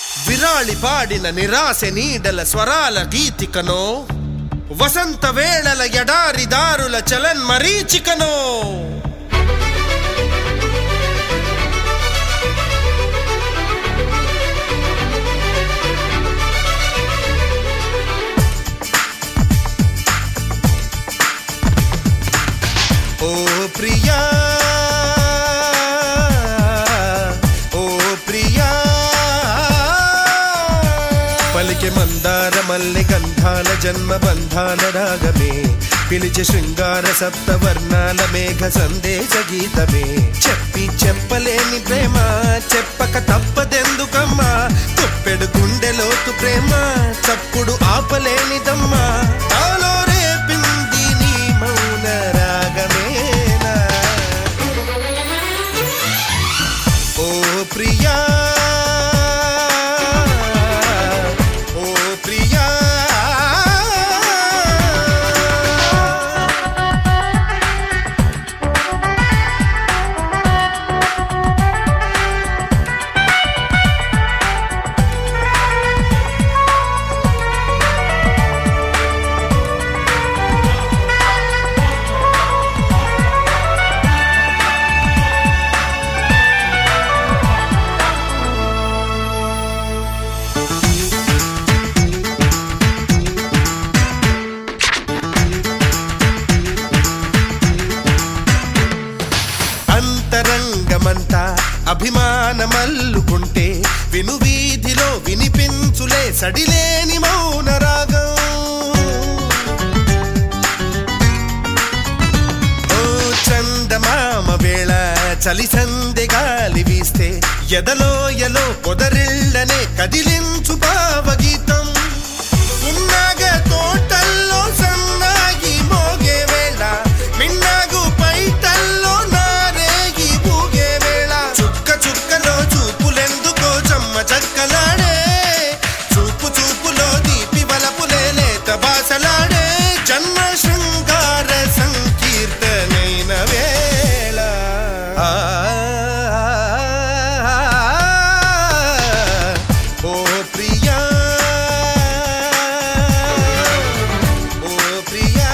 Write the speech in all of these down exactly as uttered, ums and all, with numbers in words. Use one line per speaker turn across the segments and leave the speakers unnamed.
విరాళి పాడిన నిరాశ నీడల స్వరాల గీతికనో, వసంత వేళల ఎడారి దారుల చలన్ మరీచికనో. ఓ ప్రియా పలికి మందార మల్లె గంధాల జన్మ బంధాల రాగమే, పిలిచి శృంగార సప్తవర్ణాల మేఘ సందేశ గీతమే. చెప్పి చెప్పలేని ప్రేమ చెప్పక తప్పదెందుకమ్మా, తుప్పెడు గుండెలోతు ప్రేమ చప్పుడు ఆపలేనిదమ్మా. నాలో రేపింది నీ మౌన రాగమేనా. ఓ ప్రియా అంతరంగమంతా అభిమానమల్లుకుంటే, విను వీధిలో వినిపించులే సడిలేని మౌన రాగం. ఓ చందమామ వేళ చలి సందె గాలి వీస్తే, ఎదలో ఎలో పొదరిళ్ళనే కదిలించు భావగీతం. ఉన్నాగ తోటల్లో సన్నాగి మోగే వేళ, మిన్నాగు పైటల్లో నారేగి ఊగే వేళ. చుక్క చుక్కలో చూపులెందుకో చెమ్మ చక్కలాడే, చూపు చూపులో దీపి వలపులే లేత బాసలాడే. జన్మ శృంగార సంకీర్తనైన వేళ. ఓ ప్రియా ఓ ప్రియా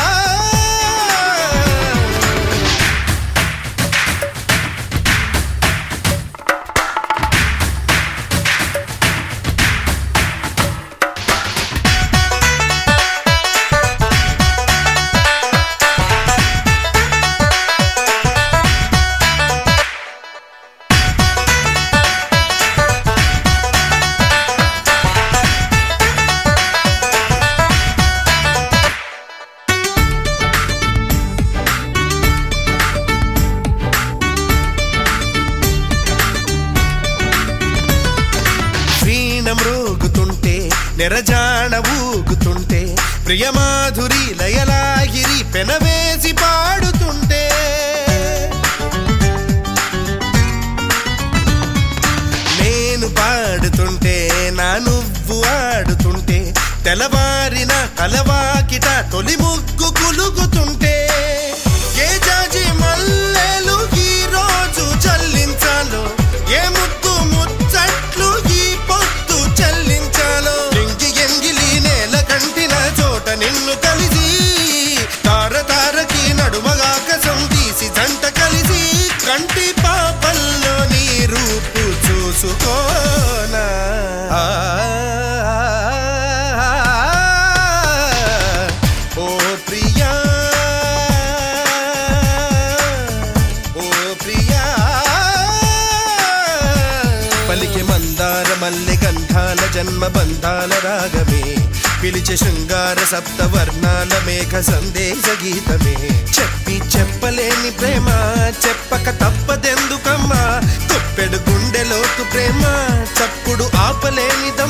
మ్రోగుతుంటే నెరజాణ ఊగుతుంటే, ప్రియమాధురి లయలాగిరి పెనవేసి పాడుతుంటే. నేను పాడుతుంటే నా నువ్వు ఆడుతుంటే, తెలవారిన కలవాకిట తొలి ముగ్గు కులుగుతుంటే. ఏ జాజి మల్లెలు ఈ రోజు చల్లించాలో, ఏ ముద్దు ముచ్చట్లు ఈ పొద్దు చెల్లించాలో. ఎంగి ఎంగిలి నేల కంటిన చోట నిన్ను కలిసి, తార తారకి నడుమగాకసం తీసి జంట కలిసి, కంటి పాపల్లో నీ రూపు చూసుకోనా. ఓ ప్రియా ఓ ప్రియా పలికి మందార మల్లె గంధాల జన్మ బంధాల రాగమే, పిలిచి శృంగార సప్తవర్ణాల మేఘ సందేశ గీతమే. చెప్పి చెప్పలేని ప్రేమ చెప్పక తప్పదెందుకమ్మా, తుప్పెడు గుండెలోతు ప్రేమ చప్పుడు ఆపలేనిద.